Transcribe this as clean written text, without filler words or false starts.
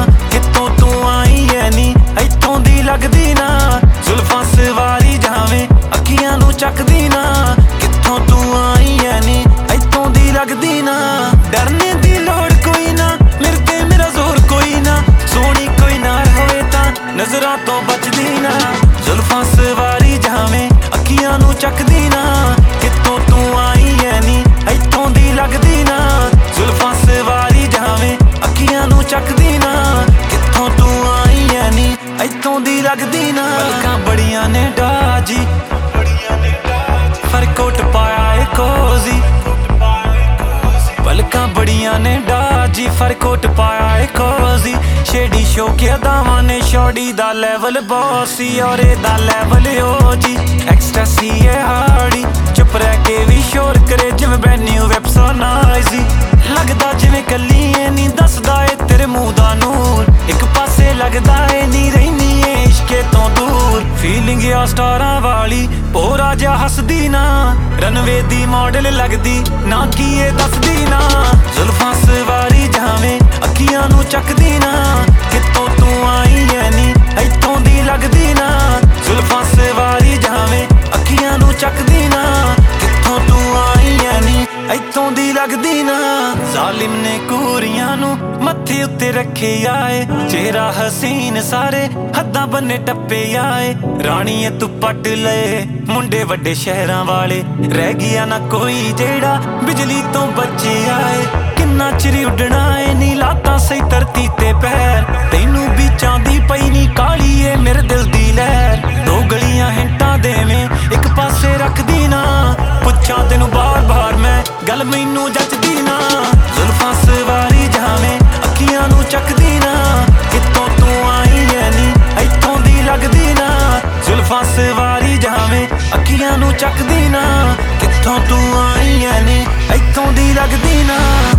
कितों तू आई है नी इत्थों दी लगदी ना। जुल्फां सवारी जावें अखियां नू चकदी ना। कित्थों तू आई है नी इत्थों दी लगदी ना। डरने दी लोड़ कोई ना मेरे ते मेरा जोर कोई ना। सोहनी कोई नाल होवे तां नज़रां तो बचदी ना। जुल्फां सवारी जावें अखियां नू चकदी ना। कित्थों तू आई है नी इत्थों दी लगदी ना। जुल्फां सवारी जावें अखियां नू चकदी ना। कित्थों तू आई है नी इत्थों दी लगदी ना। पलकां बड़ियां ने डाजी फर कोट पाया ए कोजी। पलकां बड़ियां ने डाजी फर कोट पाया ए कोजी। शेडी शो के अदावां ने शॉडी दा लेवल बॉसी और एदा लेवल ओ जी। एक्सटेसी है हाड़ी चुप रह के भी शोर करे जिवें brand new wave so noisy. लगदा जिवें कल्ली ऐ नी दसदा ए तेरे मूंह दा नूर। एक पासे लगदा ए नी रहिंदी ए इश्के तो दूर। फीलिंग आ स्टारां वाली भोरा जिहा हसदी ना। रनवे दी मॉडल लगदी ना की ए दसदी ना। जुल्फां सवारी जावें अखियां नू चकदी ना। कित्तों तू आई है नी इत्थों दी लगदी ना। जुल्फां सवारी जावें अखियां नू चकदी ना। कित्थों तू आई है नी इत्थों दी लगदी ना। जालिम ने कूरियां नू मत्थे उत्ते रखे आए। चेहरा हसीन सारे हद्दां बन्ने टप्पे आए। राणीए तू पट लए मुंडे वड्डे शहरां वाले। रह गया ना कोई जेड़ा बिजली तो बचे आए। किन्ना चिर उड्डना है नी लातां सही धरती ते पैर। तैनू भी चांदी पई नी काली ए मेरे दिल दी लहर। दो गलियां हिंटां देवें एक पासे रखदी ना। पुछां तेनू बार बार मैं गल मैनू जचदी ना। जुल्फां सवारी जावें अखियां नू चकदी ना। कित्तों तू आई है नी इत्थों दी लगदी ना। जुल्फां सवारी जावें अखियां नू चकदी ना। कित्थों तू आई है नी इत्थों दी लगदी ना।